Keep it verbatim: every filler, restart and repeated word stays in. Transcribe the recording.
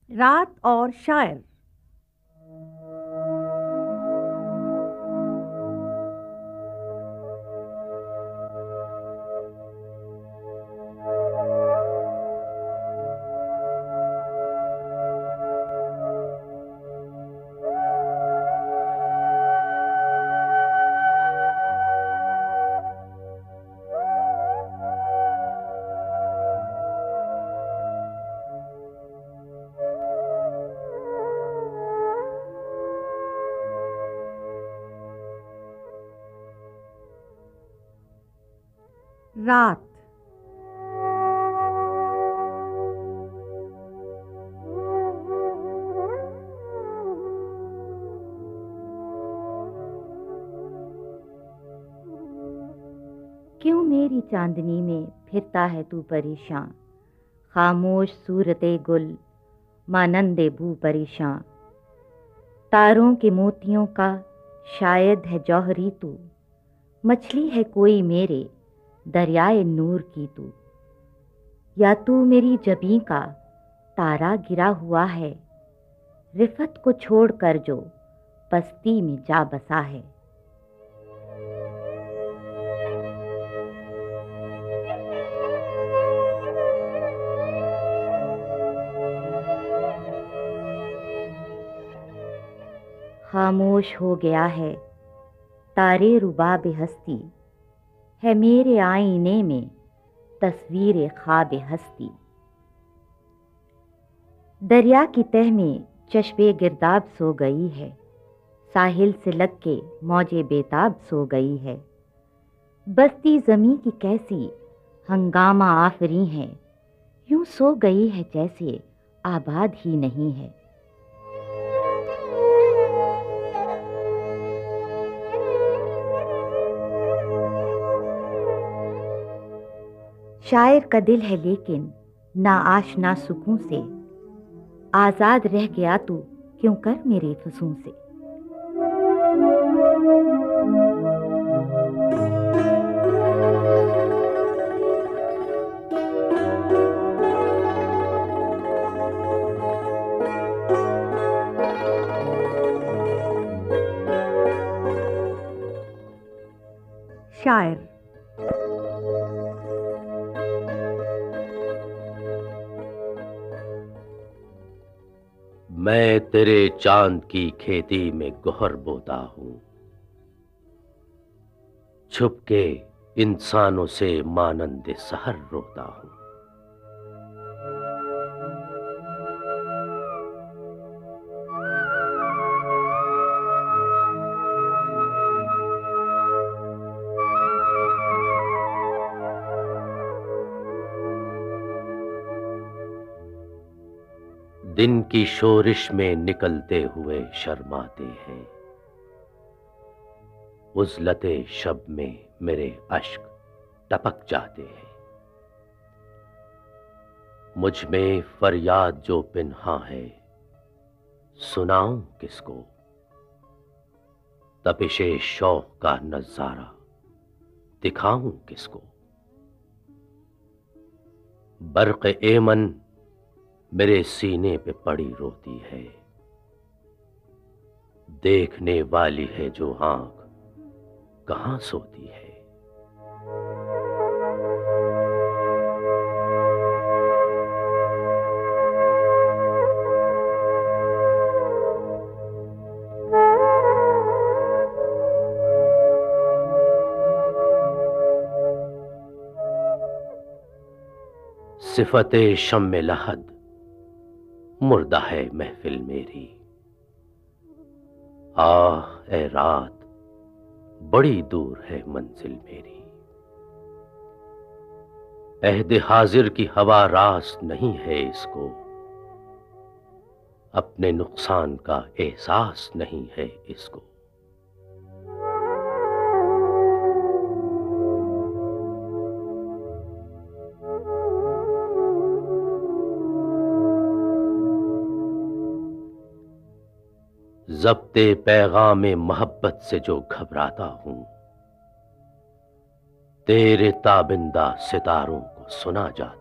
रात और शायर। रात। क्यों मेरी चांदनी में फिरता है तू परेशान, खामोश सूरते गुल मानंदे बू परेशान। तारों के मोतियों का शायद है जौहरी तू, मछली है कोई मेरे दरियाए नूर की तू। या तू मेरी जबीं का तारा गिरा हुआ है, रिफत को छोड़कर जो पस्ती में जा बसा है। खामोश हो गया है तारे रुबाब हस्ती, है मेरे आईने में तस्वीर ख्वाब हस्ती। दरिया की तह में चश्मे गिरदाब सो गई है, साहिल से लग के मौजे बेताब सो गई है। बस्ती ज़मीं की कैसी हंगामा आफरी है, यूं सो गई है जैसे आबाद ही नहीं है। शायर का दिल है लेकिन ना आशना सुकून से, आज़ाद रह गया तू क्यों कर मेरे फसूं से। शायर। मैं तेरे चांद की खेती में गोहर बोता हूं, छुप के इंसानों से मानंदे सहर रोता हूं। दिन की शोरिश में निकलते हुए शर्माते हैं, उज़लते शब में मेरे अश्क टपक जाते हैं। मुझ में फरियाद जो पिन्हा है, सुनाऊं किसको, तपिशे शौक का नजारा दिखाऊं किसको। बर्क़ एमन मेरे सीने पे पड़ी रोती है, देखने वाली है जो आंख कहां सोती है। सिफते शम्मे लहद मुर्दा है महफिल मेरी, आह ए रात बड़ी दूर है मंजिल मेरी। अहद हाजिर की हवा रास नहीं है इसको, अपने नुकसान का एहसास नहीं है इसको। ज़ब्ते पैगामे मोहब्बत से जो घबराता हूं, तेरे ताबिंदा सितारों को सुना जाता